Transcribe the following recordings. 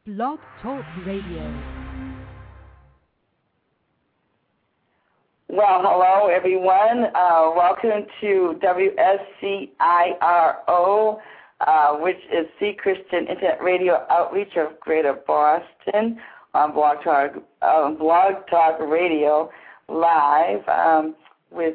Blog Talk Radio. Well, hello, everyone. Welcome to WSCIRO, which is C Christian Internet Radio Outreach of Greater Boston on Blog Talk Radio Live with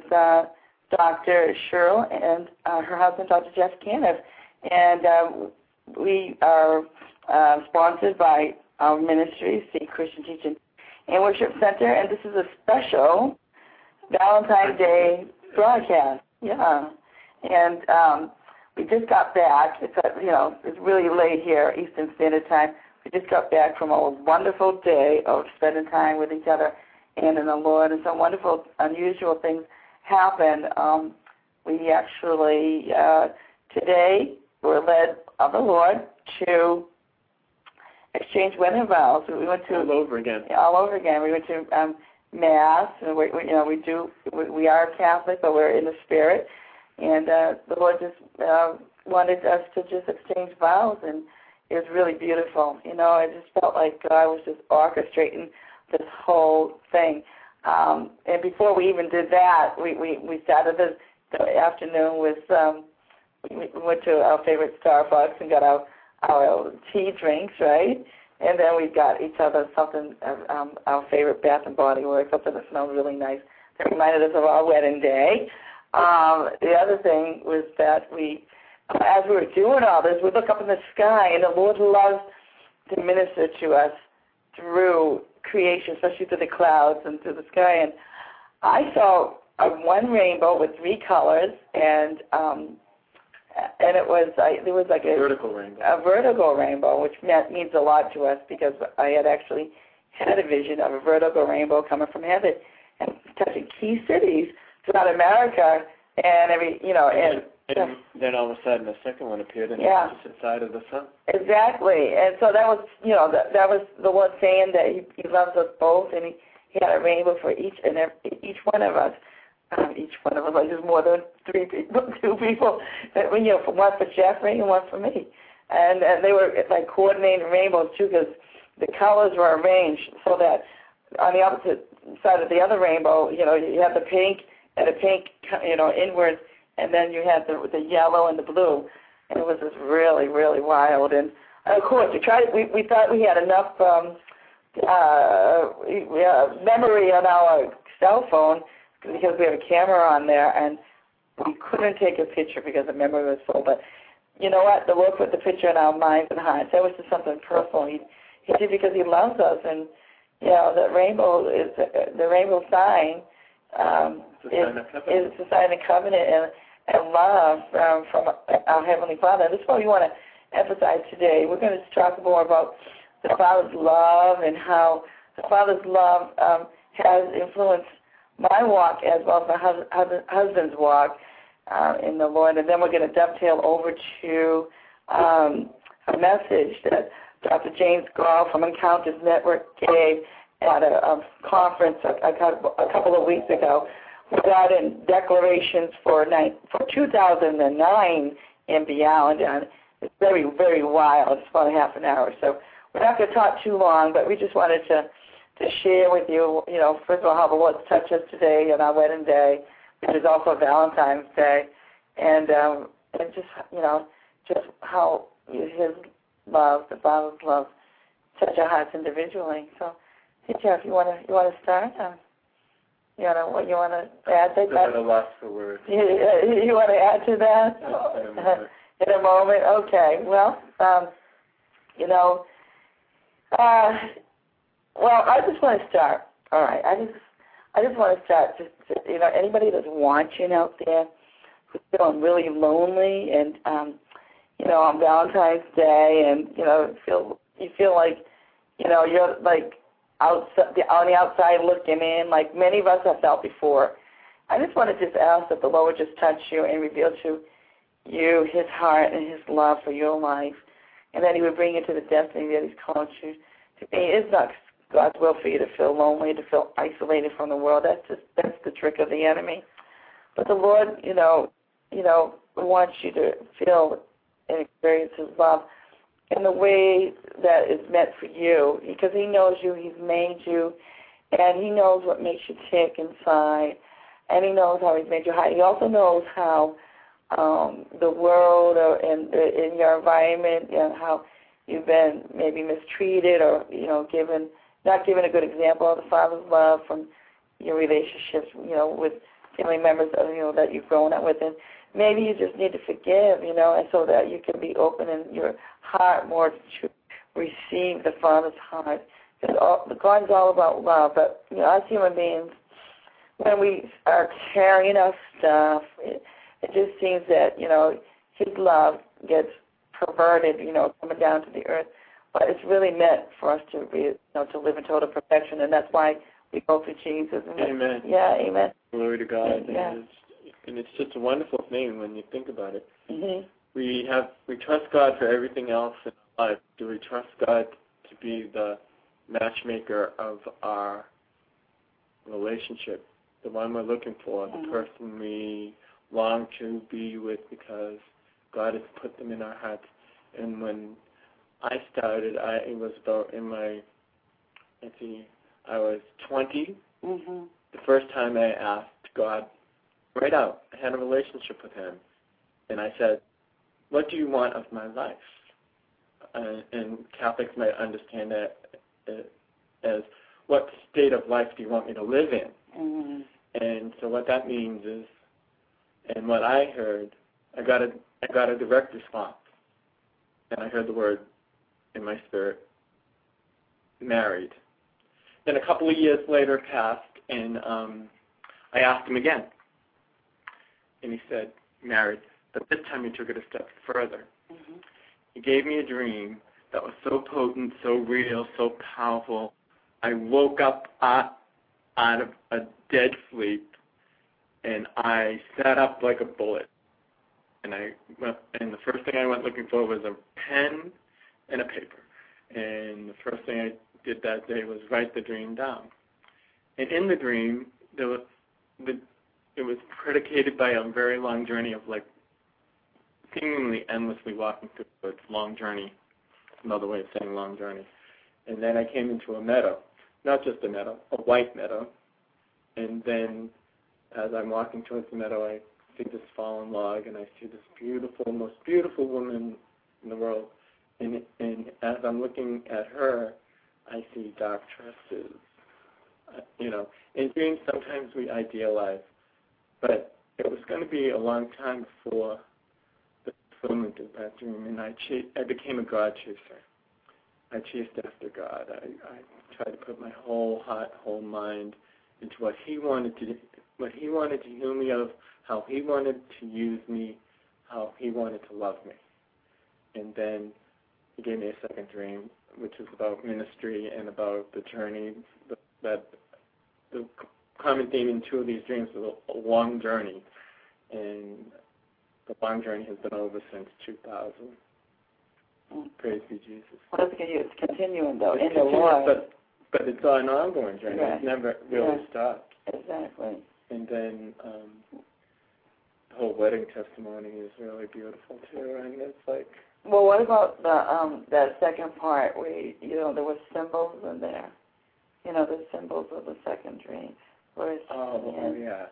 Dr. Cheryl and her husband, Dr. Jeff Caniff. And we are sponsored by our ministry, C Christian Teaching and Worship Center, and this is a special Valentine's Day broadcast. Yeah. And we just got back. It's really late here, Eastern Standard Time. We just got back from a wonderful day of spending time with each other and in the Lord, and some wonderful, unusual things happened. We actually, today, were led of the Lord to exchange wedding vows. We went to all over again. We went to Mass, and we are Catholic, but we're in the Spirit, and the Lord just wanted us to just exchange vows, and it was really beautiful. I just felt like God was just orchestrating this whole thing. And before we even did that, we started the afternoon with we went to our favorite Starbucks and got our tea drinks, right? And then we got each other something, our favorite Bath and Body Works, something that smelled really nice. That reminded us of our wedding day. The other thing was that as we were doing all this, we look up in the sky, and the Lord loves to minister to us through creation, especially through the clouds and through the sky. And I saw one rainbow with three colors, and it was like a vertical rainbow. A vertical rainbow, which means a lot to us because I had actually had a vision of a vertical rainbow coming from heaven and touching key cities throughout America, and and then all of a sudden the second one appeared on the opposite side of the sun. Exactly, and so that was that was the Lord saying that He loves us both, and He had a rainbow for each one of us. Each one of us, like there's more than two people. One for Jeffrey and one for me, and they were like coordinating rainbows too, because the colors were arranged so that on the opposite side of the other rainbow, you have the pink and the pink, inwards, and then you had the yellow and the blue, and it was just really, really wild. And of course, we thought we had enough memory on our cell phone, because we have a camera on there, and we couldn't take a picture because the memory was full. But you know what? The Lord put the picture in our minds and hearts. That was just something personal. He did because He loves us, and the rainbow is the rainbow sign. Is the sign of covenant and love from our Heavenly Father. And this is what we want to emphasize today. We're going to talk more about the Father's love and how the Father's love has influenced my walk as well as my husband's walk in the Lord. And then we're going to dovetail over to a message that Dr. James Gall from Encounters Network gave at a conference a couple of weeks ago regarding declarations for 2009 and beyond. And it's very, very wild. It's about a half an hour. So we're not going to talk too long, but we just wanted to share with you, first of all, how the Lord touched us today on our wedding day, which is also Valentine's Day, and just how His love, the Father's love, touch our hearts individually. So, hey Jeff, you want to start? You want to add to that? I'm at a loss for words. You want to add to that? In a moment. Okay. Well, Well, I just want to start. All right, I just want to start. Anybody that's watching out there who's feeling really lonely, and on Valentine's Day, and you feel like you're like on the outside looking in, like many of us have felt before. I just want to just ask that the Lord would just touch you and reveal to you His heart and His love for your life, and that He would bring you to the destiny that He's called you to be. It's not God's will for you to feel lonely, to feel isolated from the world. That's the trick of the enemy. But the Lord, wants you to feel and experience His love in the way that is meant for you, because He knows you, He's made you, and He knows what makes you tick inside, and He knows how He's made you high. He also knows how the world or in your environment, and how you've been maybe mistreated or, not given a good example of the Father's love from your relationships, with family members, that you've grown up with. And maybe you just need to forgive, and so that you can be open in your heart more to receive the Father's heart. Because God's all about love. But, us human beings, when we are carrying our stuff, it just seems that, His love gets perverted, coming down to the earth. But it's really meant for us to be, to live in total perfection, and that's why we go through Jesus. Amen. Yeah, amen. Glory to God. Yeah. And it's just a wonderful thing when you think about it. Mm-hmm. We trust God for everything else in our life. Do we trust God to be the matchmaker of our relationship, the one we're looking for, the person we long to be with because God has put them in our hearts? And when I started, it was about I was 20. Mm-hmm. The first time I asked God, right out, I had a relationship with Him, and I said, what do you want of my life? And Catholics might understand that as what state of life do you want me to live in? Mm-hmm. And so what that means is, and what I heard, I got a direct response, and I heard the word in my spirit, married. Then a couple of years later passed, and I asked Him again, and He said, married. But this time He took it a step further. Mm-hmm. He gave me a dream that was so potent, so real, so powerful. I woke up out of a dead sleep, and I sat up like a bullet. And the first thing I went looking for was a pen and a paper. And the first thing I did that day was write the dream down. And in the dream, it was predicated by a very long journey of seemingly endlessly walking through a long journey, another way of saying long journey. And then I came into a meadow, not just a meadow, a white meadow. And then as I'm walking towards the meadow, I see this fallen log, and I see this beautiful, most beautiful woman in the world. And as I'm looking at her, I see dark tresses. In dreams sometimes we idealize, but it was going to be a long time before the fulfillment of that dream, and I became a God chaser. I chased after God. I tried to put my whole heart, whole mind into what He wanted to heal me of, how He wanted to use me, how He wanted to love me. And then He gave me a second dream, which is about ministry and about the journey. The common theme in two of these dreams is a long journey, and the long journey has been over since 2000. Praise be Jesus. Well, it's continuing, though, in the Lord. But it's an ongoing journey. Right. It's never really stopped. Exactly. And then the whole wedding testimony is really beautiful, too, and it's like... Well, what about that second part where, there were symbols in there? The symbols of the second dream. Yeah.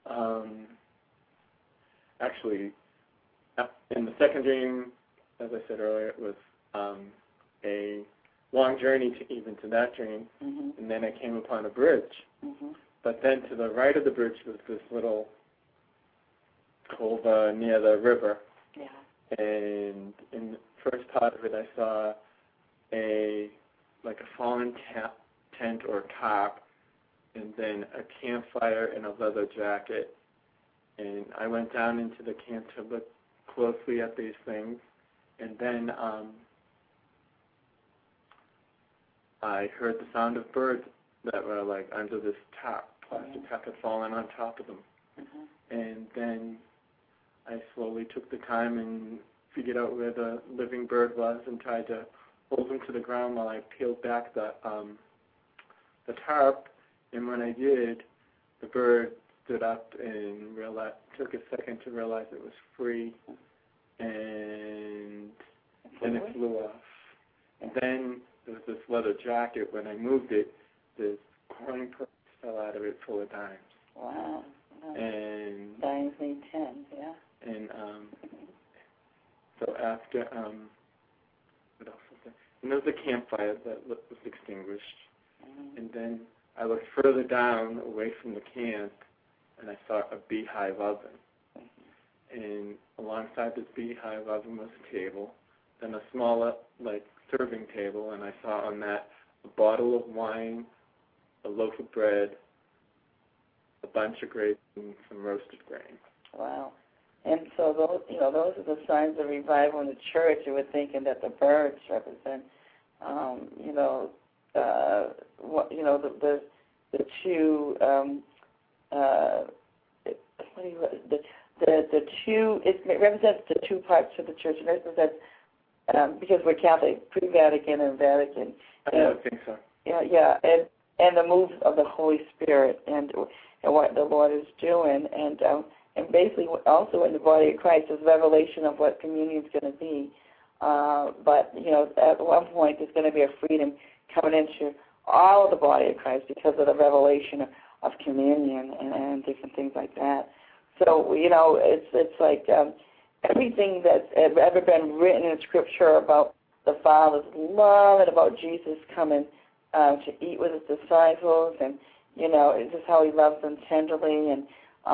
Actually, in the second dream, as I said earlier, it was a long journey to that dream, mm-hmm. and then I came upon a bridge. Mm-hmm. But then to the right of the bridge was this little cove near the river. Yeah. And in the first part of it, I saw a fallen tent or tarp, and then a campfire and a leather jacket. And I went down into the camp to look closely at these things, and then I heard the sound of birds that were under this tarp. Plastic tarp had fallen on top of them. Mm-hmm. And then I slowly took the time and figured out where the living bird was and tried to hold him to the ground while I peeled back the tarp. And when I did, the bird stood up and took a second to realize it was free, and then it flew off. And then there was this leather jacket. When I moved it, this coin purse fell out of it full of dimes. Wow. And dimes need 10, yeah. And so after what else was there? And there was a campfire that was extinguished. And then I looked further down away from the camp, and I saw a beehive oven. And alongside this beehive oven was a table, then a smaller, serving table, and I saw on that a bottle of wine, a loaf of bread, a bunch of grapes, and some roasted grain. Wow. And so those are the signs of revival in the church. You were thinking that the birds represent, the two, the two. It represents the two parts of the church. It represents because we're Catholic, pre-Vatican and Vatican. I think so. Yeah, and the move of the Holy Spirit and what the Lord is doing, and basically also in the body of Christ is revelation of what communion is going to be. But at one point there's going to be a freedom coming into all of the body of Christ because of the revelation of communion and different things like that. So it's like everything that's ever been written in Scripture about the Father's love and about Jesus coming to eat with his disciples, and it's just how he loves them tenderly, and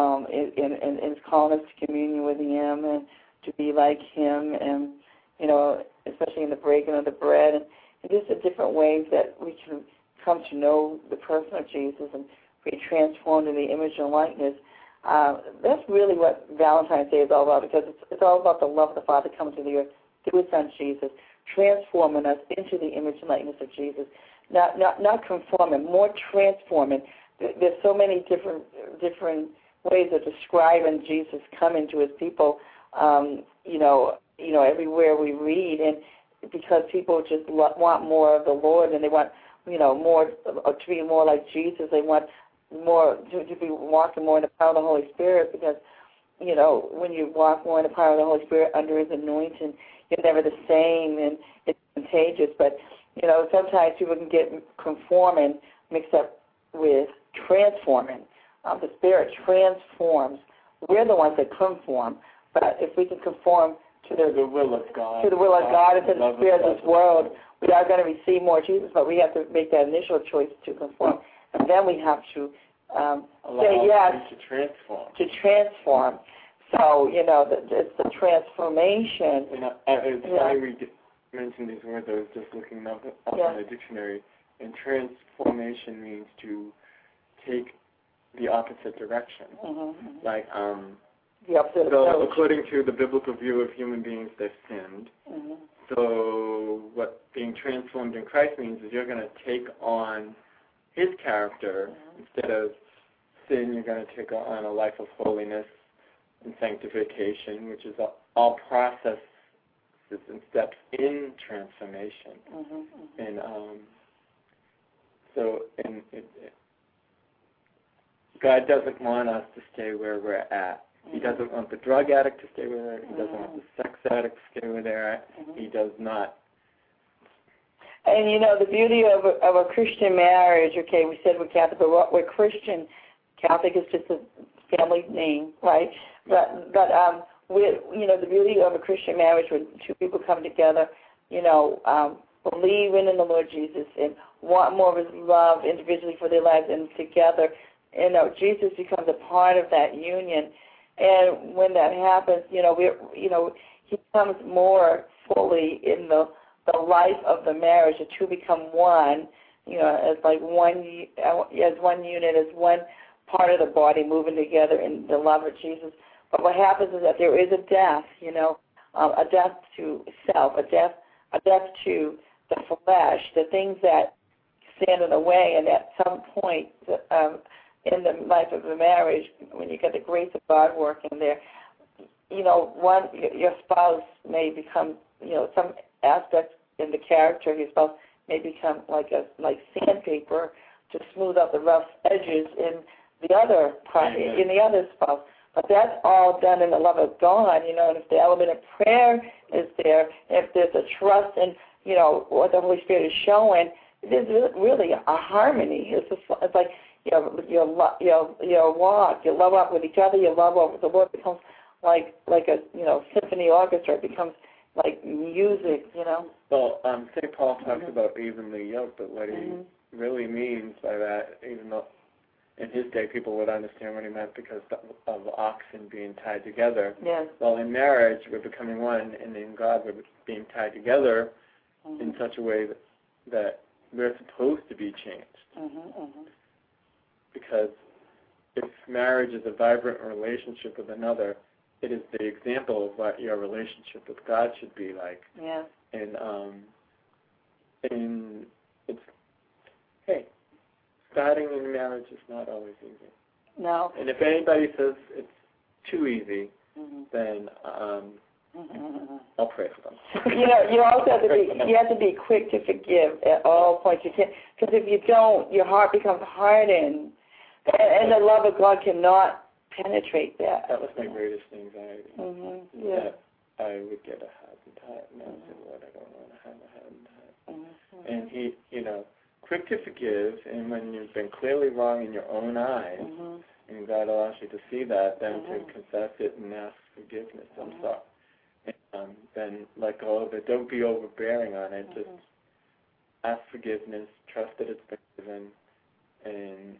is calling us to communion with him and to be like him, and especially in the breaking of the bread, and just the different ways that we can come to know the person of Jesus and be transformed in the image and likeness. That's really what Valentine's Day is all about, because it's all about the love of the Father coming to the earth through his Son Jesus, transforming us into the image and likeness of Jesus. Not conforming, more transforming. There's so many different ways of describing Jesus coming to his people. Everywhere we read, and because people just want more of the Lord, and they want more to be more like Jesus. They want more to be walking more in the power of the Holy Spirit, because when you walk more in the power of the Holy Spirit under his anointing, you're never the same, and it's contagious. But sometimes people can get conforming mixed up with transforming. The Spirit transforms. We're the ones that conform. But if we can conform to the will of God, and to the Spirit of this world, we are going to receive more Jesus. But we have to make that initial choice to conform, and then we have to say yes to transform. So it's the transformation. It's funny we mentioned these words. I was just looking up in the dictionary, and transformation means to take the opposite direction. Mm-hmm. The opposite so according to the biblical view of human beings, they've sinned. Mm-hmm. So what being transformed in Christ means is you're going to take on his character. Mm-hmm. Instead of sin, you're going to take on a life of holiness and sanctification, which is all processes and steps in transformation. Mm-hmm. And God doesn't want us to stay where we're at. He doesn't want the drug addict to stay where they're at. He doesn't want the sex addict to stay where they're at. Mm-hmm. He does not. And the beauty of a Christian marriage, okay, we said we're Catholic, but we're Christian. Catholic is just a family name, right? But the beauty of a Christian marriage, when two people come together, believing in the Lord Jesus and want more of his love individually for their lives and together, Jesus becomes a part of that union. And when that happens, he comes more fully in the life of the marriage. The two become one, as one unit, as one part of the body moving together in the love of Jesus. But what happens is that there is a death, a death to self, a death to the flesh, the things that stand in the way, and at some point in the life of the marriage, when you get the grace of God working there, your spouse may become, some aspects in the character of your spouse may become like sandpaper to smooth out the rough edges in the other part, in the other spouse. But that's all done in the love of God, and if the element of prayer is there, if there's a trust and what the Holy Spirit is showing, there's really a harmony. It's like your walk, your love walk with each other, your love over the Lord becomes like a symphony orchestra. It becomes like music. Well, St. Paul talks about evenly yoked, but what he really means by that, even though in his day people would understand what he meant because of oxen being tied together. Yes. Well, in marriage, we're becoming one, and in God, we're being tied together in such a way that we're supposed to be changed. Because if marriage is a vibrant relationship with another, it is the example of what your relationship with God should be like. Yeah. And it's, hey, starting in marriage is not always easy. No. And if anybody says it's too easy, then I'll pray for them. You also have to be quick to forgive at all points. You can't, because if you don't, your heart becomes hardened, and the love of God cannot penetrate that. That was my greatest anxiety. Yeah. That I would get a hardened and I would say, Lord, I don't want to have a hardened And he, quick to forgive, and when you've been clearly wrong in your own eyes, and God allows you to see that, then to confess it and ask forgiveness. I'm sorry. And then let go of it. Don't be overbearing on it. Just ask forgiveness, trust that it's been given, and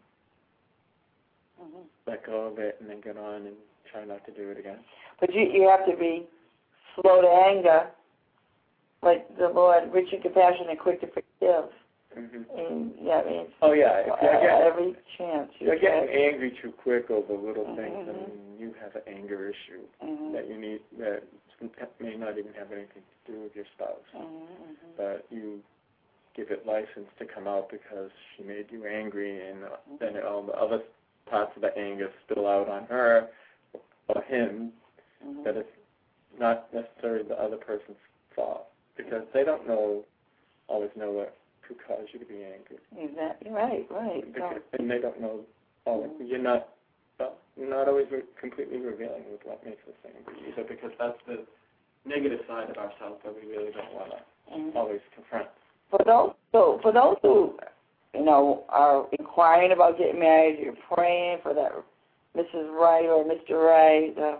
let go of it, and then get on and try not to do it again. But you have to be slow to anger, like the Lord, rich in compassion and quick to forgive. And every chance. You're getting angry too quick over little things, and you have an anger issue that you need that may not even have anything to do with your spouse, but you give it license to come out because she made you angry, and then all the other parts of the anger spill out on her or him. That it's not necessarily the other person's fault because they don't always know what could cause you to be angry. Exactly. Right. Because, and they don't know. You're not always completely revealing with what makes us angry either, because that's the negative side of ourselves that we really don't want to always confront. For those who are inquiring about getting married, you're praying for that Mrs. Right or Mr. Right.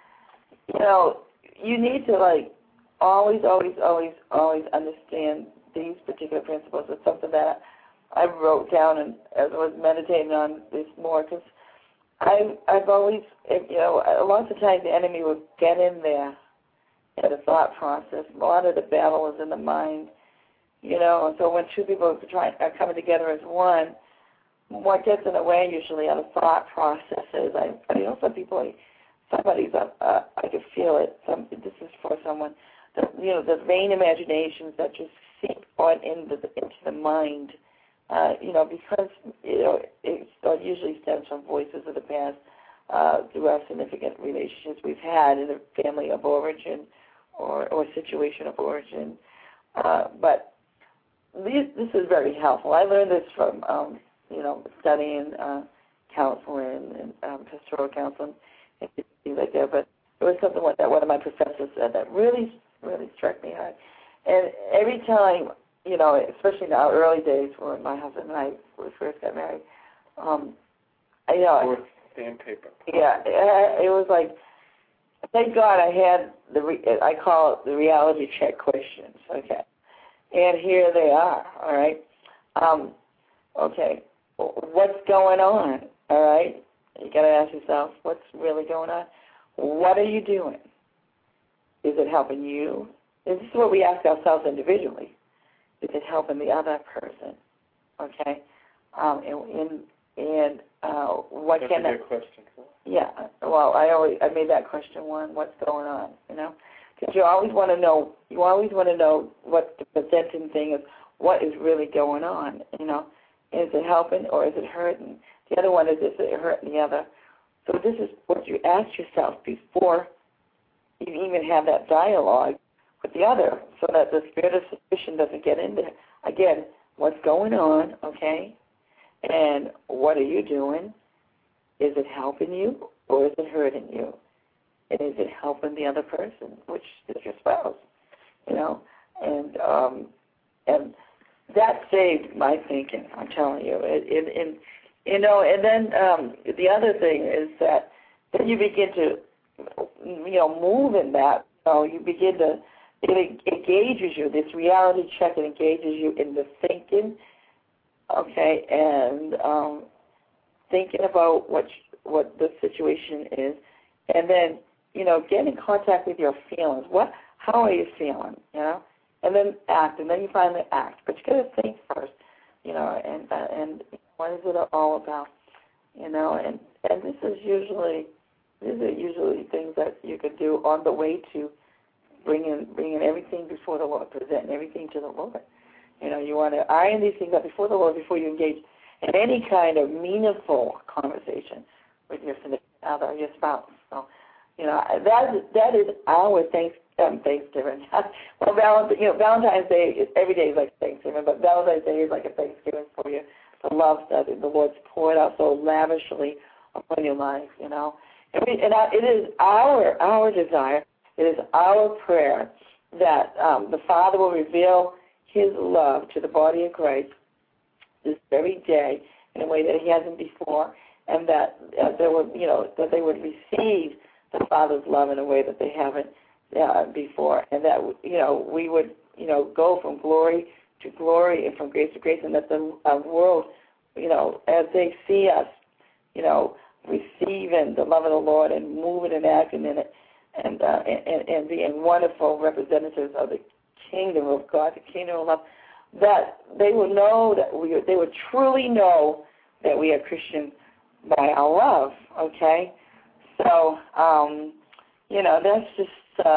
You need to always understand these particular principles. It's something that I wrote down and as I was meditating on this more, because I've always, lots of times the enemy will get in there at a thought process. A lot of the battle is in the mind, and so when two people are coming together as one, what gets in the way usually are the thought processes. I know some people, somebody's I can feel it. This is for someone. The vain imaginations that just seep on into the mind, because it usually stems from voices of the past through our significant relationships we've had in a family of origin or situation of origin. But this is very helpful. I learned this from studying counseling and pastoral counseling and things like that. But it was something that one of my professors said that really struck me hard. And every time, especially in our early days when my husband and I first got married, Or sandpaper. Yeah, it was like, thank God I had I call it the reality check questions, okay? And here they are, all right? Okay, what's going on, all right? You got to ask yourself, what's really going on? What are you doing? Is it helping you? This is what we ask ourselves individually. Is it helping the other person? Okay? What That's can a good question. Yeah. Well, I made that question one. What's going on? Because you always want to know. You always want to know what the presenting thing is. What is really going on? Is it helping or is it hurting? The other one is it hurting the other? So this is what you ask yourself before you even have that dialogue with the other, so that the spirit of suspicion doesn't get in there. Again, what's going on, okay? And what are you doing? Is it helping you or is it hurting you? And is it helping the other person, which is your spouse? And and that saved my thinking. I'm telling you. You know, and then the other thing is that then you begin to, move in that. You begin to, it engages you. This reality check, it engages you in the thinking, okay, and thinking about what the situation is, and then, get in contact with your feelings. How are you feeling, And then act, and then you finally act. But you got to think first, and what is it all about, And these are usually things that you could do on the way to bringing everything before the Lord, presenting everything to the Lord. You want to iron these things out before the Lord before you engage in any kind of meaningful conversation with your significant other, your spouse. So, that is our Thanksgiving. Well, Valentine's Day, every day is like Thanksgiving, but Valentine's Day is like a Thanksgiving for you. The love that the Lord's poured out so lavishly upon your life, And it is our desire, it is our prayer that the Father will reveal His love to the body of Christ this very day in a way that He hasn't before, and that they would receive the Father's love in a way that they haven't before, and that we would go from glory to glory and from grace to grace, and that the world, as they see us, receiving the love of the Lord and moving and acting in it, and being wonderful representatives of the kingdom of God, the kingdom of love, that they would know they would truly know that we are Christian by our love. Okay, so that's just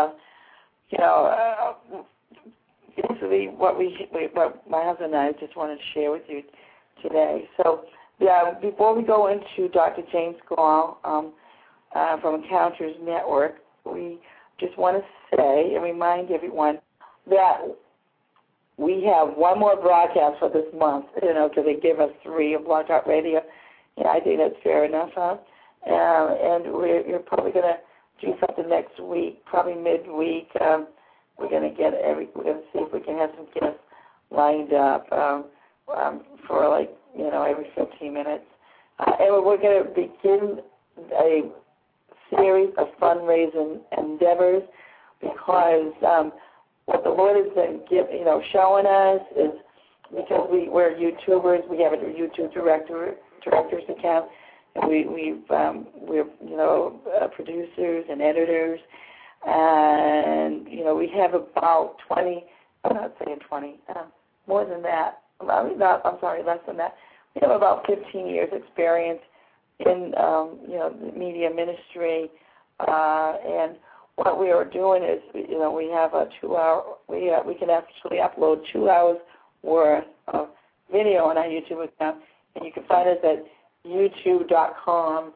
basically what my husband and I just wanted to share with you today. So before we go into Dr. James Goll from Encounters Network, we just want to say and remind everyone that we have one more broadcast for this month, because they give us 3 of Blog Talk Radio. I think that's fair enough, huh? And we're probably going to do something next week, probably midweek. We're going to see if we can have some guests lined up for every 15 minutes. And we're going to begin a series of fundraising endeavors because what the Lord has been showing us is, because we're YouTubers, we have a YouTube director's account, and we're producers and editors, and we have about 20. I'm not saying 20, more than that. I'm sorry, less than that. We have about 15 years experience in the media ministry, and what we are doing is, we have a 2-hour. We can actually upload 2 hours worth of video on our YouTube account, and you can find us at youtube.com/WSTK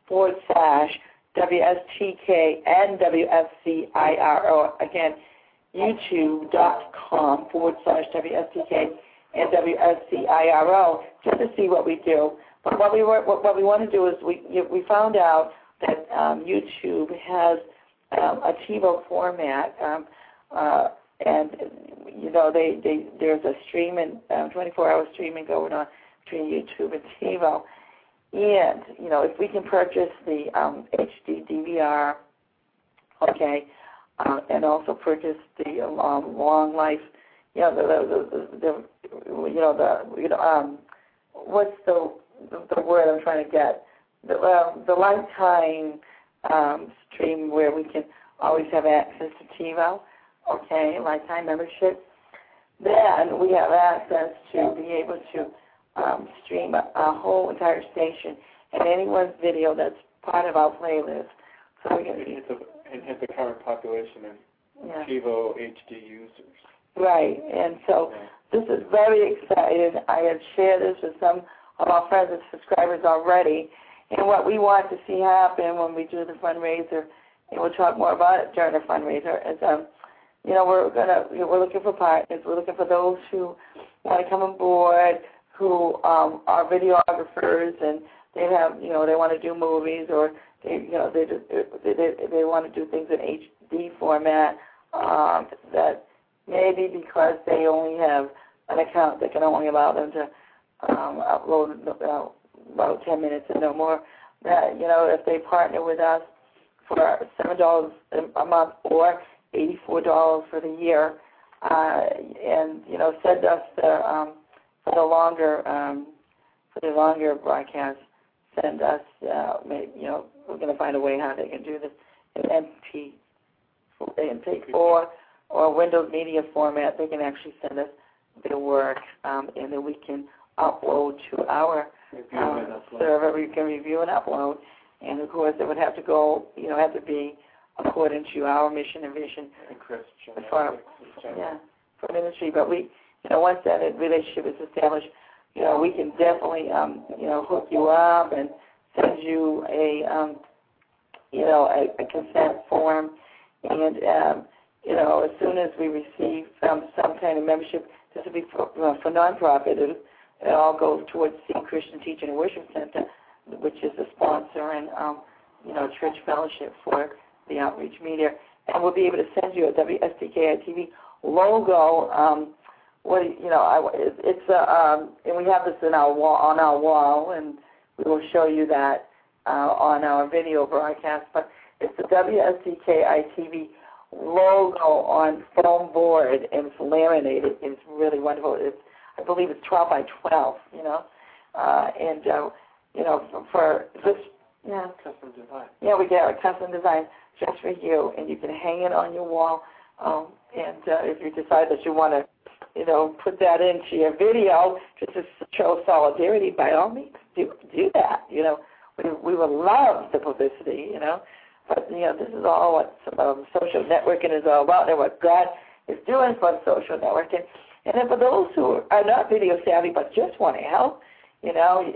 and WSCIRO. Again, youtube.com/WSTK and WSCIRO, just to see what we do. But what we want to do is we found out that YouTube has a TiVo format, and there's a streaming 24-hour streaming going on between YouTube and TiVo. And if we can purchase the HD DVR, okay, and also purchase the long life, what's the word I'm trying to get? The lifetime stream where we can always have access to TiVo, okay, lifetime membership. Then we have access to be able to stream a whole entire station and anyone's video that's part of our playlist. So we can hit the current population of TiVo HD users. Right, and so this is very exciting. I have shared this with some of our friends and subscribers already. And what we want to see happen when we do the fundraiser, and we'll talk more about it during the fundraiser, is we're looking for partners. We're looking for those who want to come on board, who are videographers, and they have they want to do movies, or they want to do things in HD format that maybe because they only have an account that can only allow them to upload about 10 minutes and no more, that, if they partner with us for $7 a month or $84 for the year, and, send us for the longer broadcast, send us, we're going to find a way how they can do this in MP4 or Windows Media format. They can actually send us their work, and then we can upload to our server. We can review and upload, and of course it would have to go, have to be according to our mission and vision for ministry. But we, once that relationship is established, we can definitely, hook you up and send you a consent form, and as soon as we receive some kind of membership, this will be for nonprofit. It all goes towards Seed Christian Teaching and Worship Center, which is a sponsor and church fellowship for the outreach media, and we'll be able to send you a WSTKI-TV logo. It's and we have this on our wall, and we will show you that on our video broadcast. But it's the WSTKI-TV logo on foam board, and it's laminated. It's really wonderful. I believe it's 12 by 12. For this, custom design. Yeah, we get a custom design just for you, and you can hang it on your wall. And if you decide that you want to, put that into your video just to show solidarity, by all means, do that. We would love the publicity, But, this is all what social networking is all about, and what God is doing for social networking. And then for those who are not video savvy but just want to help, you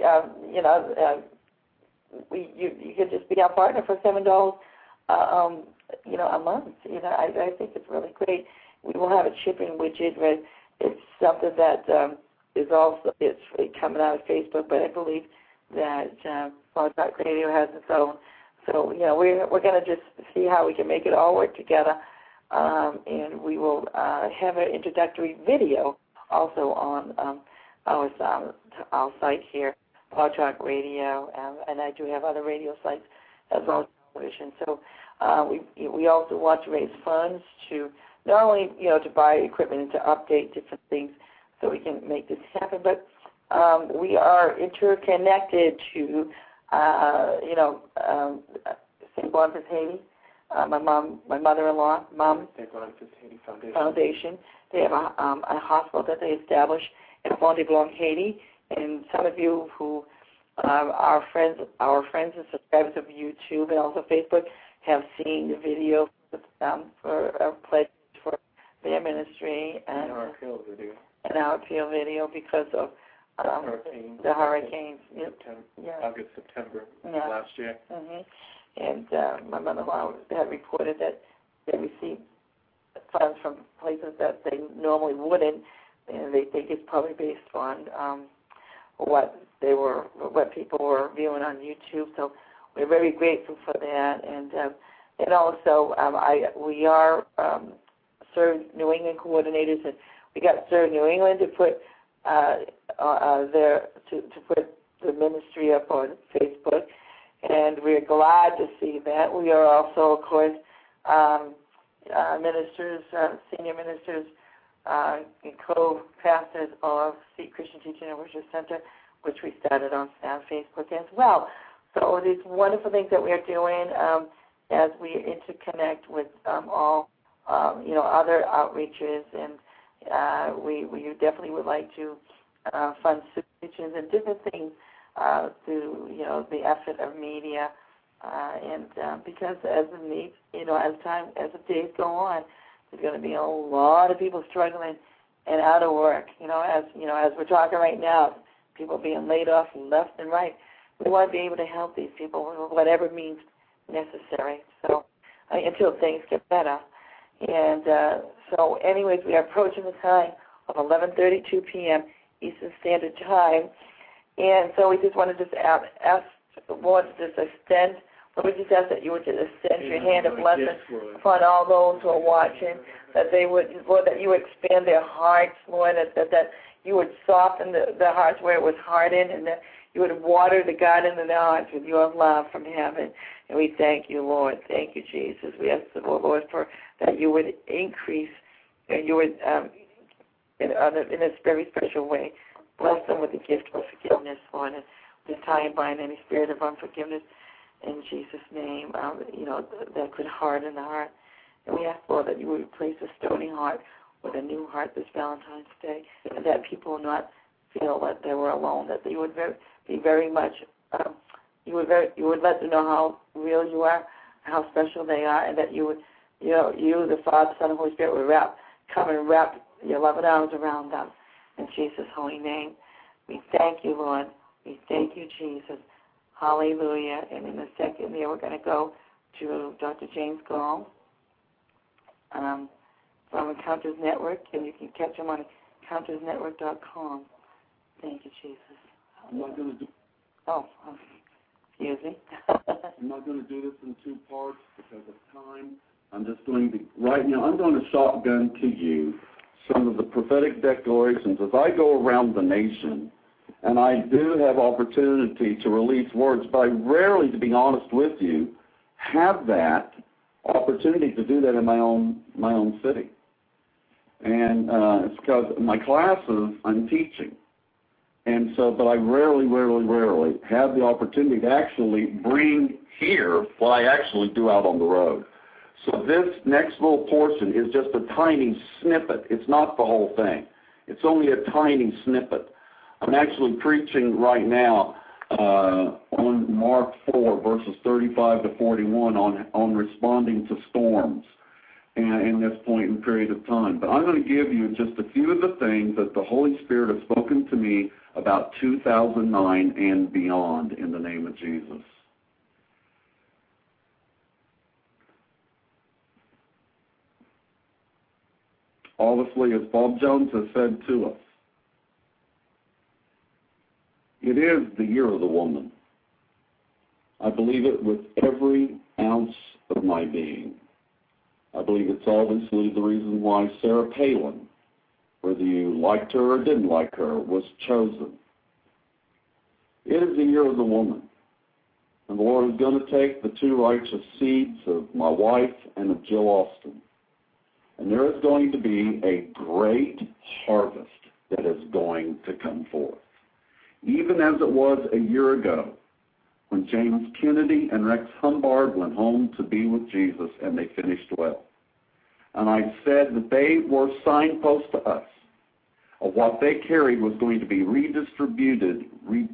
could just be our partner for $7, a month. I think it's really great. We will have a shipping widget, but it's something that it's coming out of Facebook, but I believe that Blog Talk Radio has its own. So, we're going to just see how we can make it all work together, and we will have an introductory video also on our site here, Blog Talk Radio, and I do have other radio sites as well as television. So we also want to raise funds to not only, to buy equipment and to update different things so we can make this happen, but we are interconnected to, St. Boniface Haiti, my mother-in-law, St. Boniface Haiti Foundation. They have a hospital that they established in Fond du Blanc, Haiti, and some of you who are friends and subscribers of YouTube and also Facebook have seen the video for a pledge for their ministry and our appeal video. And our appeal video because of the hurricanes. August, September last year. Mm-hmm. And my mother-in-law had reported that they received funds from places that they normally wouldn't, and they think it's probably based on what people were viewing on YouTube. So we're very grateful for that, and also we are Serve New England coordinators, and we got Serve New England to put to put the ministry up on Facebook, and we're glad to see that. We are also, of course, ministers, senior ministers, and co-pastors of Seed Christian Teaching and Worship Center, which we started on Facebook as well. So these wonderful things that we are doing as we interconnect with all other outreaches, and we definitely would like to fund solutions and different things through the effort of media, and because as the days go on, there's going to be a lot of people struggling and out of work. As we're talking right now, people being laid off left and right. We want to be able to help these people with whatever means necessary. So until things get better. And so, anyways, we are approaching the time of 11:32 p.m. Eastern Standard Time, and so we just wanted to ask the board to just extend Lord, we just ask that you would just extend your hand of blessing upon all those who are watching, that they would, Lord, that you would expand their hearts, Lord, that you would soften their hearts where it was hardened, and that you would water the garden in their hearts with your love from heaven. And we thank you, Lord. Thank you, Jesus. We ask the Lord for that you would increase and you would, in a very special way, bless them with the gift of forgiveness, Lord, and to tie and bind any spirit of unforgiveness in Jesus' name, that could harden the heart. And we ask, Lord, that you would replace a stony heart with a new heart this Valentine's Day, and that people will not feel that they were alone, that they would be very much, you would let them know how real you are, how special they are, and that you would, you, the Father, Son, and Holy Spirit would come and wrap your loving arms around them. In Jesus' holy name, we thank you, Lord. We thank you, Jesus. Hallelujah. And in a second here, we're going to go to Dr. James Gall from Encounters Network, and you can catch him on EncountersNetwork.com. Thank you, Jesus. I'm not going to do. Oh, excuse me. I'm not going to do this in two parts because of time. I'm just going to, right now, I'm going to shotgun to you some of the prophetic declarations as I go around the nation. And I do have opportunity to release words, but I rarely, to be honest with you, have that opportunity to do that in my own city. And it's because my classes I'm teaching. And so, but I rarely have the opportunity to actually bring here what I actually do out on the road. So this next little portion is just a tiny snippet. It's not the whole thing. It's only a tiny snippet. I'm actually preaching right now on Mark 4, verses 35 to 41 on responding to storms in this point in period of time. But I'm going to give you just a few of the things that the Holy Spirit has spoken to me about 2009 and beyond in the name of Jesus. Obviously, as Bob Jones has said to us, it is the year of the woman. I believe it with every ounce of my being. I believe it's obviously the reason why Sarah Palin, whether you liked her or didn't like her, was chosen. It is the year of the woman. And the Lord is going to take the two righteous seeds of my wife and of Jill Austin. And there is going to be a great harvest that is going to come forth. Even as it was a year ago when James Kennedy and Rex Humbard went home to be with Jesus and they finished well. And I said that they were signposts to us of what they carried was going to be redistributed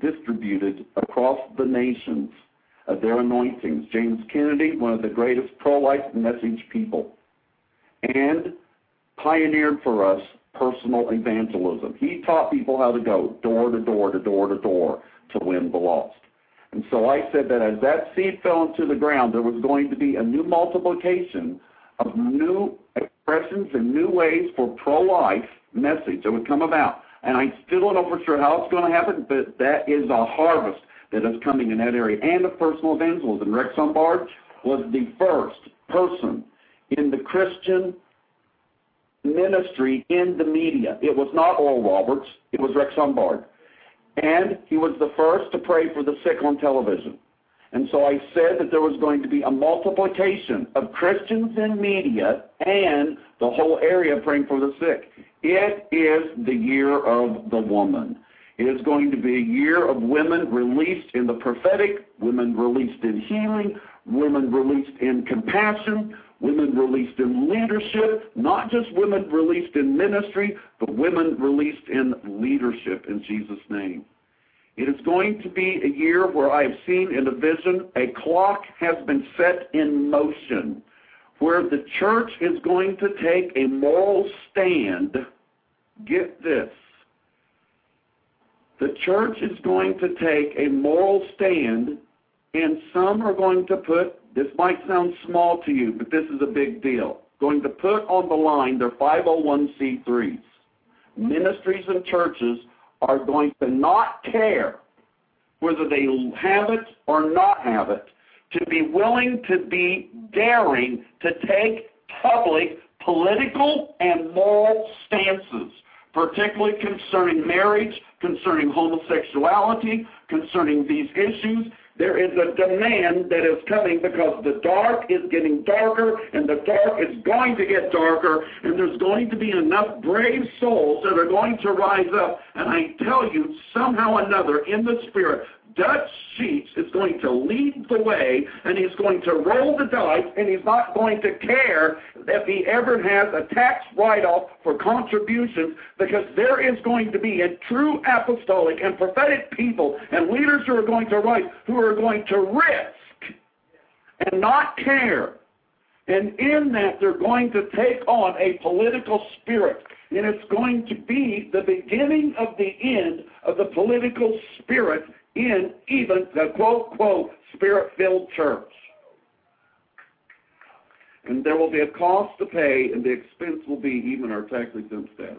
across the nations of their anointings. James Kennedy, one of the greatest pro-life message people, and pioneered for us personal evangelism. He taught people how to go door to door to door to door to win the lost. And so I said that as that seed fell into the ground, there was going to be a new multiplication of new expressions and new ways for pro-life message that would come about. And I still don't know for sure how it's going to happen, but that is a harvest that is coming in that area. And of personal evangelism. Rex Humbard was the first person in the Christian ministry in the media. It was not Oral Roberts. It was Rex Humbard. And he was the first to pray for the sick on television. And so I said that there was going to be a multiplication of Christians in media and the whole area praying for the sick. It is the year of the woman. It is going to be a year of women released in the prophetic, women released in healing, women released in compassion, women released in leadership, not just women released in ministry, but women released in leadership in Jesus' name. It is going to be a year where I have seen in a vision a clock has been set in motion, where the church is going to take a moral stand. Get this. The church is going to take a moral stand, and some are going to put, this might sound small to you, but this is a big deal, going to put on the line their 501c3s. Ministries and churches are going to not care whether they have it or not have it, to be willing to be daring to take public political and moral stances, particularly concerning marriage, concerning homosexuality, concerning these issues. There is a demand that is coming because the dark is getting darker and the dark is going to get darker, and there's going to be enough brave souls that are going to rise up. And I tell you, somehow or another, in the Spirit, Dutch Sheets is going to lead the way, and he's going to roll the dice, and he's not going to care if he ever has a tax write-off for contributions, because there is going to be a true apostolic and prophetic people and leaders who are going to rise, who are going to risk and not care. And in that, they're going to take on a political spirit. And it's going to be the beginning of the end of the political spirit in even the quote, spirit-filled church. And there will be a cost to pay, and the expense will be even our tax-exempt statuses.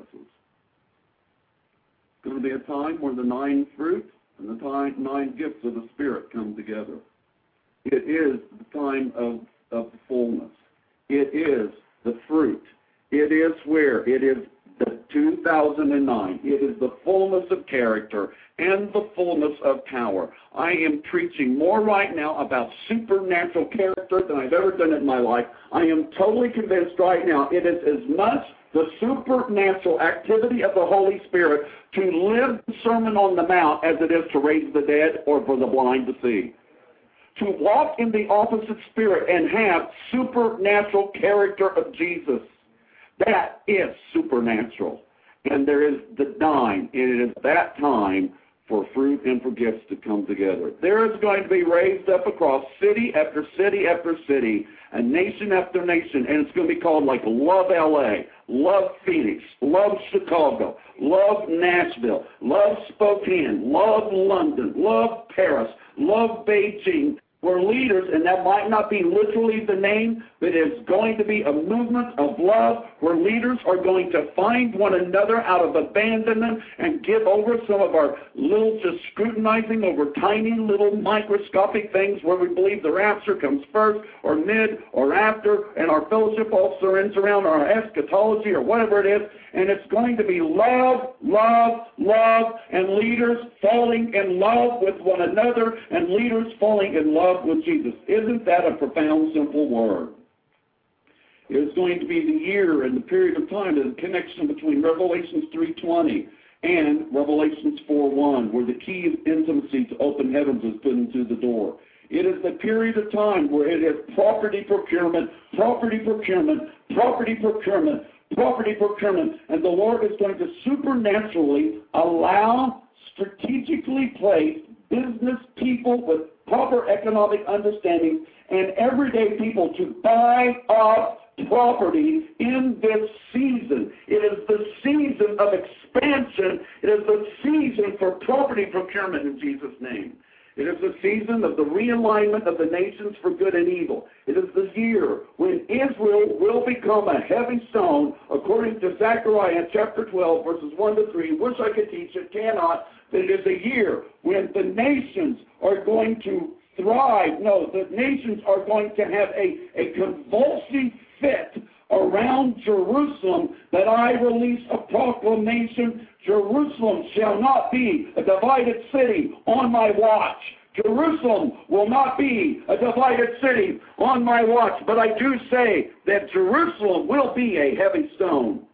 It's going to be a time where the 9 fruits and the 9 gifts of the Spirit come together. It is the time of the fullness. It is the fruit. It is where it is the 2009. It is the fullness of character and the fullness of power. I am preaching more right now about supernatural character than I've ever done in my life. I am totally convinced right now it is as much the supernatural activity of the Holy Spirit to live the Sermon on the Mount as it is to raise the dead or for the blind to see. To walk in the opposite spirit and have supernatural character of Jesus. That is supernatural. And there is the 9. It is that time for fruit and for gifts to come together. There is going to be raised up across city after city after city, and nation after nation, and it's going to be called like Love LA, Love Phoenix, Love Chicago, Love Nashville, Love Spokane, Love London, Love Paris, Love Beijing, where leaders, and that might not be literally the name, but it's going to be a movement of love where leaders are going to find one another out of abandonment and give over some of our little just scrutinizing over tiny little microscopic things where we believe the rapture comes first or mid or after, and our fellowship all surrounds around our eschatology or whatever it is, and it's going to be love, love, love, and leaders falling in love with one another and leaders falling in love with Jesus. Isn't that a profound, simple word? It is going to be the year and the period of time, the connection between Revelations 3:20 and Revelations 4:1, where the key of intimacy to open heavens is put into the door. It is the period of time where it is property procurement, property procurement, property procurement, property procurement, and the Lord is going to supernaturally allow strategically placed business people with proper economic understanding and everyday people to buy up property in this season. It is the season of expansion. It is the season for property procurement in Jesus' name. It is the season of the realignment of the nations for good and evil. It is the year when Israel will become a heavy stone, according to Zechariah chapter 12, verses 1 to 3. Wish I could teach it, cannot. But it is a year when the nations are going to thrive. No, the nations are going to have a convulsive fit around Jerusalem, that I release a proclamation: Jerusalem shall not be a divided city on my watch. Jerusalem will not be a divided city on my watch. But I do say that Jerusalem will be a heavy stone,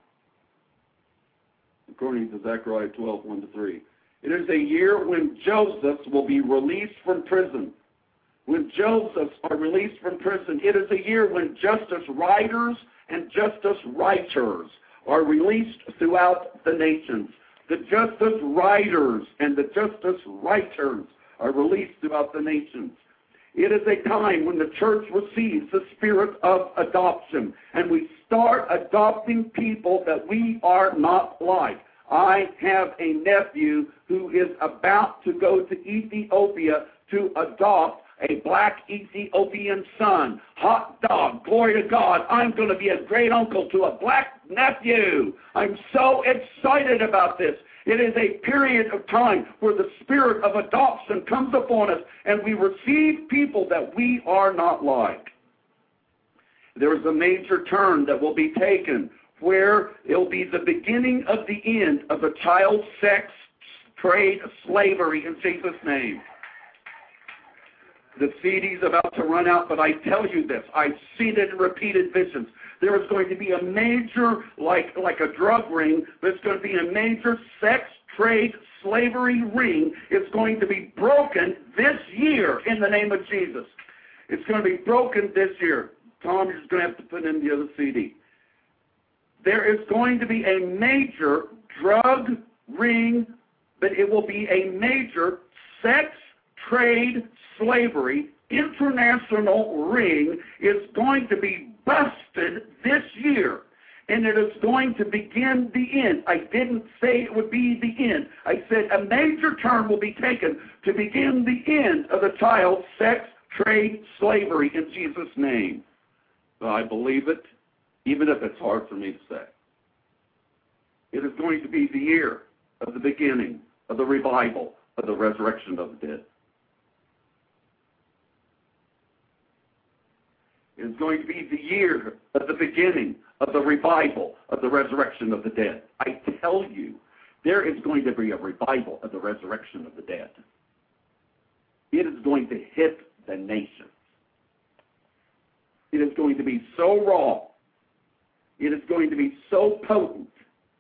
according to Zechariah 12, 1 to 3. It is a year when Josephs will be released from prison. When Josephs are released from prison, it is a year when justice writers and justice writers are released throughout the nations. The justice writers and the justice writers are released throughout the nations. It is a time when the church receives the spirit of adoption, and we start adopting people that we are not like. I have a nephew who is about to go to Ethiopia to adopt a black Ethiopian son. Hot dog, glory to God. I'm going to be a great uncle to a black nephew. I'm so excited about this. It is a period of time where the spirit of adoption comes upon us and we receive people that we are not like. There is a major turn that will be taken where it will be the beginning of the end of the child sex trade slavery in Jesus' name. The CD's about to run out, but I tell you this, I've seen it in repeated visions. There is going to be a major, like a drug ring, there's going to be a major sex trade slavery ring. It's going to be broken this year in the name of Jesus. It's going to be broken this year. Tom, you're just going to have to put in the other CD. There is going to be a major drug ring, but it will be a major sex trade slavery international ring. Is going to be busted this year, and it is going to begin the end. I didn't say it would be the end. I said a major turn will be taken to begin the end of the child sex trade slavery in Jesus' name. I believe it, even if it's hard for me to say. It is going to be the year of the beginning of the revival of the resurrection of the dead. It is going to be the year of the beginning of the revival of the resurrection of the dead. I tell you, there is going to be a revival of the resurrection of the dead. It is going to hit the nation. It is going to be so raw. It is going to be so potent.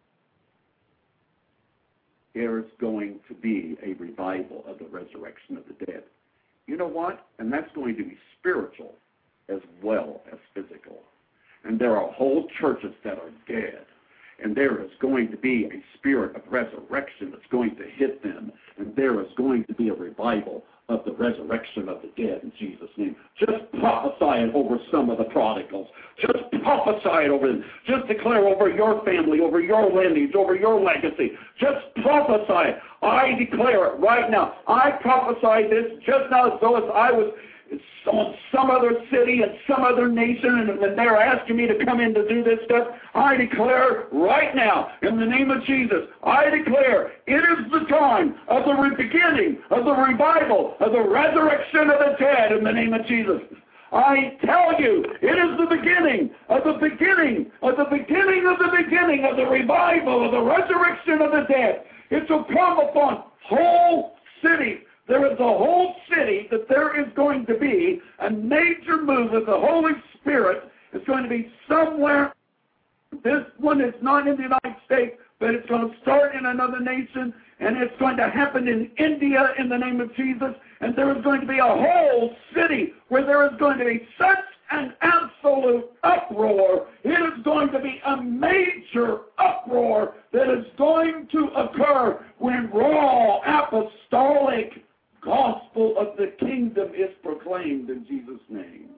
There is going to be a revival of the resurrection of the dead. You know what? And that's going to be spiritual as well as physical. And there are whole churches that are dead. And there is going to be a spirit of resurrection that's going to hit them. And there is going to be a revival of the resurrection of the dead in Jesus' name. Just prophesy it over some of the prodigals. Just prophesy it over them. Just declare over your family, over your lineage, over your legacy. Just prophesy it. I declare it right now. I prophesy this just now as though as I was on some other city and some other nation, and they're asking me to come in to do this stuff. I declare right now, in the name of Jesus, I declare it is the time of the beginning of the revival of the resurrection of the dead in the name of Jesus. I tell you, it is the beginning of the beginning of the beginning of the beginning of the revival of the resurrection of the dead. It will come upon whole cities. There is a whole city that there is going to be a major move of the Holy Spirit. It's going to be somewhere. This one is not in the United States, but it's going to start in another nation, and it's going to happen in India in the name of Jesus. And there is going to be a whole city where there is going to be such an absolute uproar. It is going to be a major uproar that is going to occur when raw apostolic gospel of the kingdom is proclaimed in Jesus' name.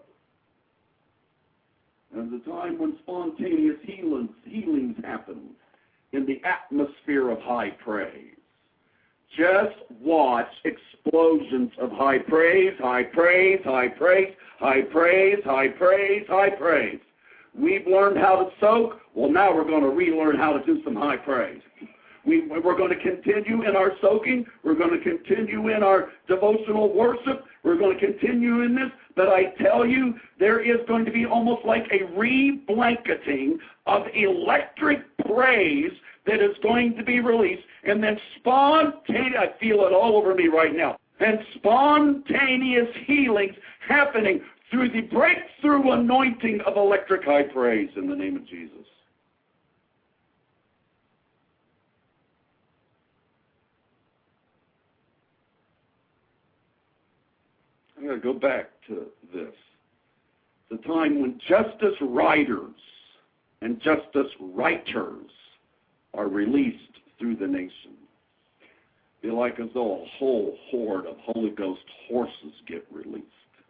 And the time when spontaneous healings happen in the atmosphere of high praise. Just watch explosions of high praise, high praise, high praise, high praise, high praise, high praise. We've learned how to soak. Well, now we're going to relearn how to do some high praise. We're going to continue in our soaking. We're going to continue in our devotional worship. We're going to continue in this. But I tell you, there is going to be almost like a re-blanketing of electric praise that is going to be released. And then spontaneous, I feel it all over me right now, and spontaneous healings happening through the breakthrough anointing of electric high praise in the name of Jesus. I'm going to go back to this. The time when justice writers and justice writers are released through the nation. Be like as though a whole horde of Holy Ghost horses get released.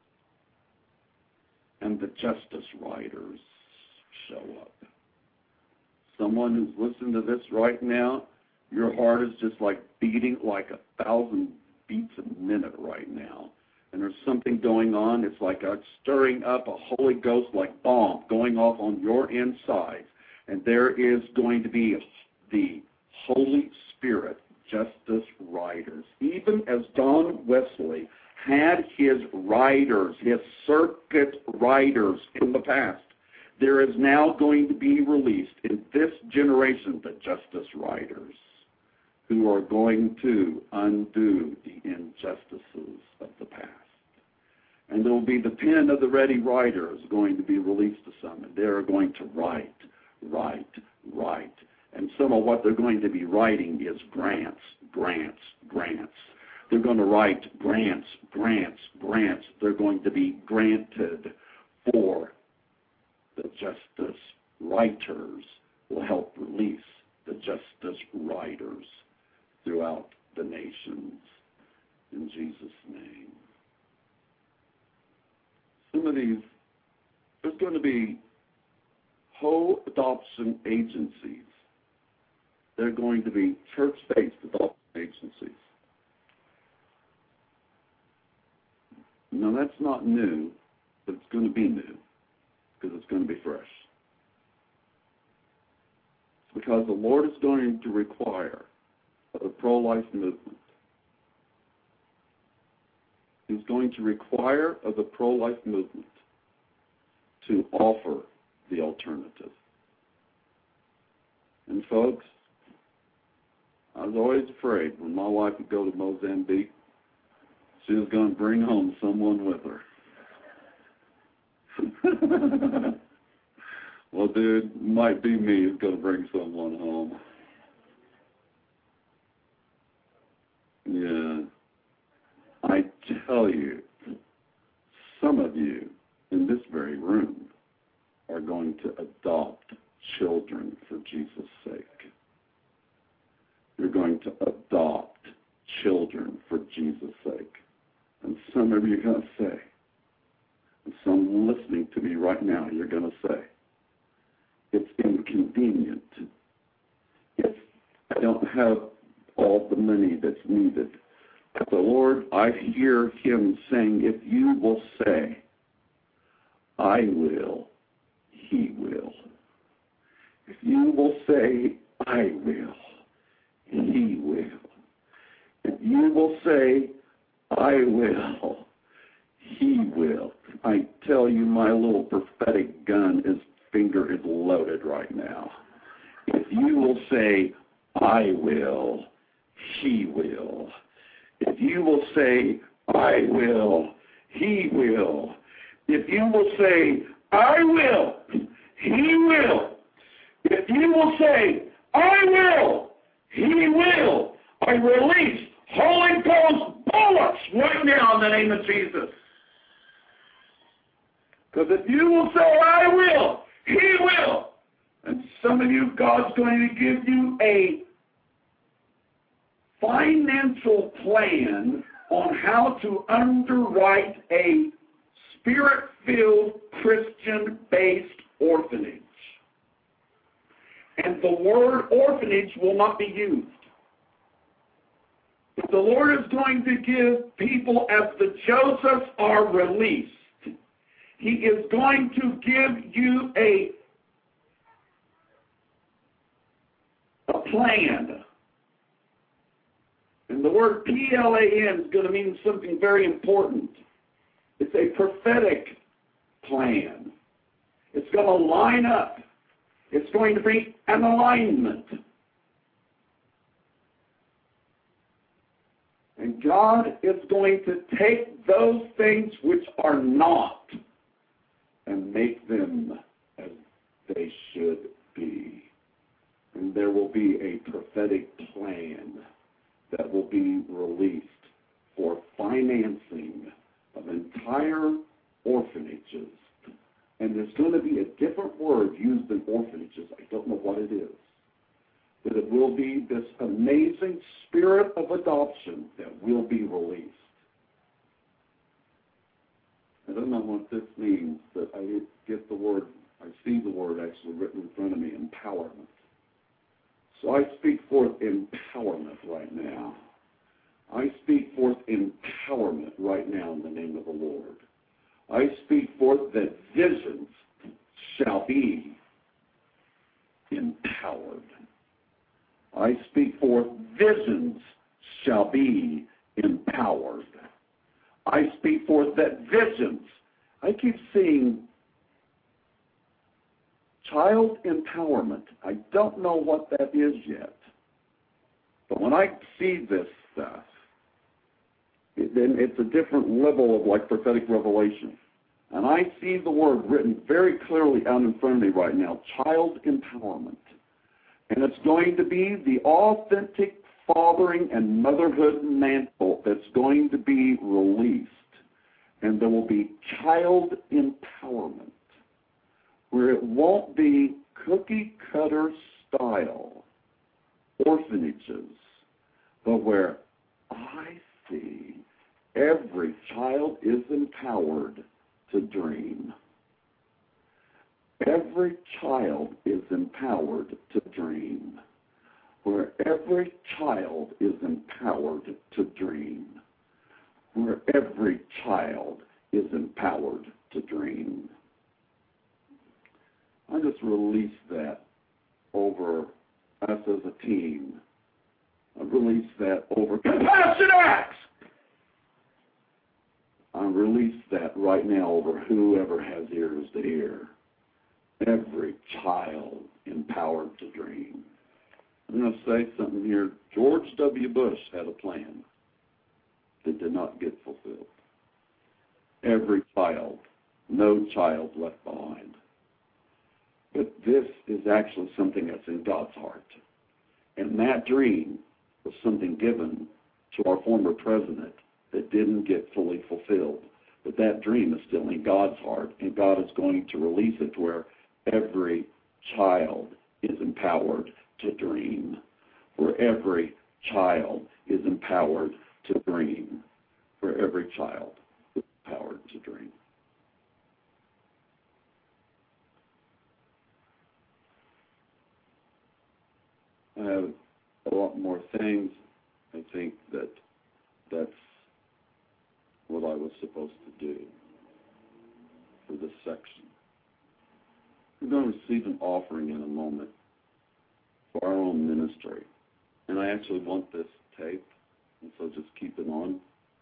And the justice writers show up. Someone who's listening to this right now, your heart is just like beating like 1,000 beats a minute right now. And there's something going on. It's like stirring up a Holy Ghost like bomb going off on your inside. And there is going to be the Holy Spirit justice riders. Even as John Wesley had his riders, his circuit riders in the past, there is now going to be released in this generation the justice riders who are going to undo the injustices of the past. And there will be the pen of the ready writers going to be released to some, and they are going to write. And some of what they're going to be writing is grants. They're going to write grants. They're going to be granted for the justice writers will help release the justice writers throughout the nations. In Jesus' name. Some of these, there's going to be whole adoption agencies. They're going to be church-based adoption agencies. Now, that's not new, but it's going to be new because it's going to be fresh. It's because the Lord is going to require of the pro-life movement. He's going to require of the pro-life movement to offer the alternative. And folks, I was always afraid when my wife would go to Mozambique, she was going to bring home someone with her. Well, dude, might be me who's going to bring someone home. Yeah. I tell you, some of you in this very room are going to adopt children for Jesus' sake. You're going to adopt children for Jesus' sake. And some of you are going to say, and some listening to me right now, you're going to say, it's inconvenient. I don't have all the money that's needed. But the Lord, I hear him saying, if you will say, I will, he will. If you will say, I will, he will. If you will say, I will, he will. I tell you, my little prophetic gun, his finger is loaded right now. If you will say, I will, he will. If you will say, I will, he will. If you will say, I will, he will. If you will say, I will, he will. I release Holy Ghost bullets right now in the name of Jesus. Because if you will say, I will, he will. And some of you, God's going to give you a financial plan on how to underwrite a Spirit-filled, Christian-based orphanage. And the word orphanage will not be used. But the Lord is going to give people, as the Josephs are released, he is going to give you a plan. And the word PLAN is going to mean something very important. It's a prophetic plan. It's going to line up. It's going to be an alignment. And God is going to take those things which are not and make them as they should be. And there will be a prophetic plan that will be released for financing of entire orphanages. And there's going to be a different word used than orphanages. I don't know what it is. But it will be this amazing spirit of adoption that will be released. I don't know what this means, but I get the word, I see the word actually written in front of me, empowerment. So I speak forth empowerment right now. I speak forth empowerment right now in the name of the Lord. I speak forth that visions shall be empowered. I speak forth be empowered. I speak forth that visions. I keep seeing child empowerment. I don't know what that is yet. But when I see this stuff, then it's a different level of like prophetic revelation. And I see the word written very clearly out in front of me right now, child empowerment. And it's going to be the authentic fathering and motherhood mantle that's going to be released. And there will be child empowerment, where it won't be cookie-cutter style orphanages, but where I see every child is empowered to dream. Every child is empowered to dream. Where every child is empowered to dream. Where every child is empowered to dream. I just released that over us as a team. I released that over Compassion Acts. I release that right now over whoever has ears to hear. Every child empowered to dream. I'm going to say something here. George W. Bush had a plan that did not get fulfilled. Every child, no child left behind. But this is actually something that's in God's heart. And that dream was something given to our former president that didn't get fully fulfilled. But that dream is still in God's heart, and God is going to release it to where every child is empowered to dream. Where every child is empowered to dream. Where every child is empowered to dream. I have a lot more things. I think that's what I was supposed to do for this section. We're going to receive an offering in a moment for our own ministry. And I actually want this taped, and so just keep it on.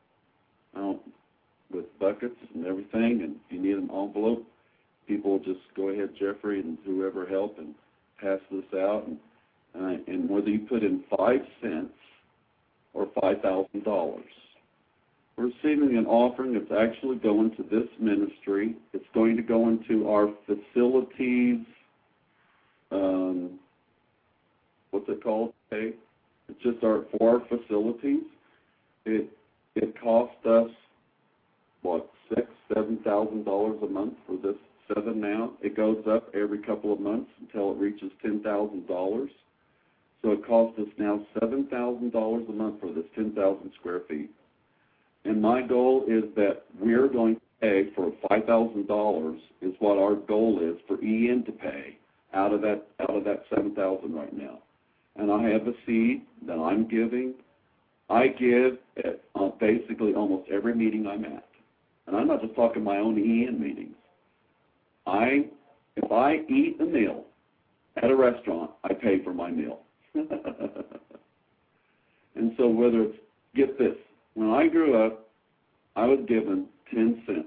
With buckets and everything, and if you need an envelope, people just go ahead, Jeffrey, and whoever help, and pass this out. And whether you put in 5 cents or $5,000, we're receiving an offering that's actually going to this ministry. It's going to go into our facilities. What's it called? Okay, it's just for our facilities. It cost us $6,000-$7,000 a month for this 7 now. It goes up every couple of months until it reaches $10,000. So it costs us now $7,000 a month for this 10,000 square feet. And my goal is that we're going to pay for $5,000 is what our goal is for EN to pay out of that $7,000 right now. And I have a seed that I'm giving. I give at basically almost every meeting I'm at. And I'm not just talking my own EN meetings. If I eat a meal at a restaurant, I pay for my meal. And so whether it's, get this, when I grew up, I was given 10 cents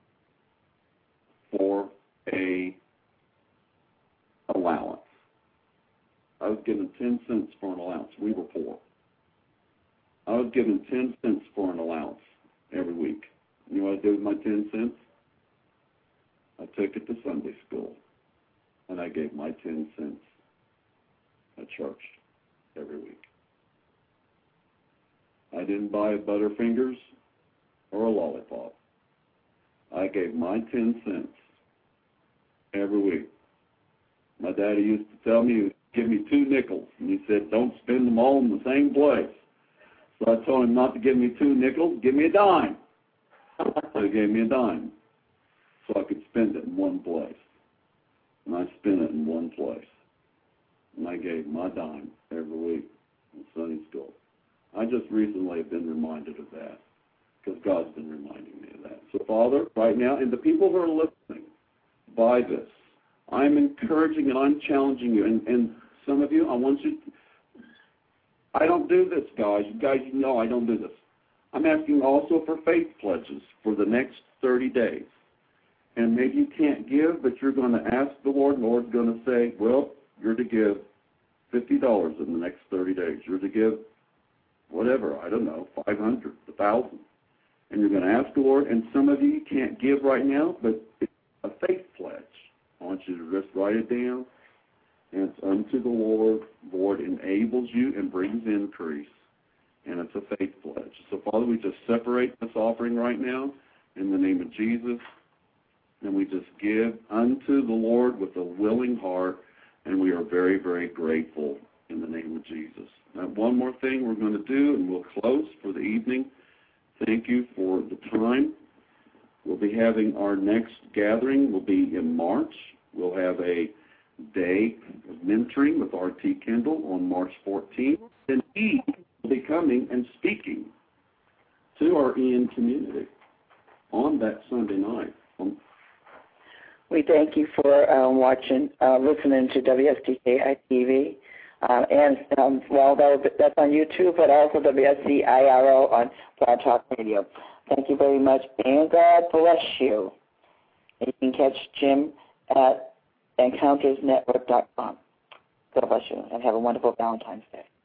for a allowance. I was given 10 cents for an allowance. We were poor. I was given 10 cents for an allowance every week. You know what I did with my 10 cents? I took it to Sunday school, and I gave my 10 cents at church every week. I didn't buy Butterfingers or a lollipop. I gave my 10 cents every week. My daddy used to tell me, give me 2 nickels, and he said, don't spend them all in the same place. So I told him not to give me 2 nickels, give me a dime. So he gave me a dime so I could spend it in one place. And I spent it in one place. And I gave my dime every week in Sunday school. I just recently have been reminded of that because God's been reminding me of that. So, Father, right now, and the people who are listening, by this, I'm encouraging and I'm challenging you. And some of you, I don't do this, guys. You guys know I don't do this. I'm asking also for faith pledges for the next 30 days. And maybe you can't give, but you're going to ask the Lord. The Lord's going to say, well, you're to give $50 in the next 30 days. You're to give whatever, I don't know, 500, 1,000. And you're going to ask the Lord, and some of you can't give right now, but it's a faith pledge. I want you to just write it down. And it's unto the Lord. The Lord enables you and brings increase. And it's a faith pledge. So, Father, we just separate this offering right now in the name of Jesus. And we just give unto the Lord with a willing heart. And we are very, very grateful in the name of Jesus. Now, one more thing we're going to do, and we'll close for the evening. Thank you for the time. We'll be having our next gathering will be in March. We'll have a day of mentoring with R.T. Kendall on March 14th. And he will be coming and speaking to our EN community on that Sunday night. We thank you for listening to WSTKI TV. That's on YouTube, but also WSCIRO on Blog Talk Radio. Thank you very much, and God bless you. And you can catch Jim at EncountersNetwork.com. God bless you, and have a wonderful Valentine's Day.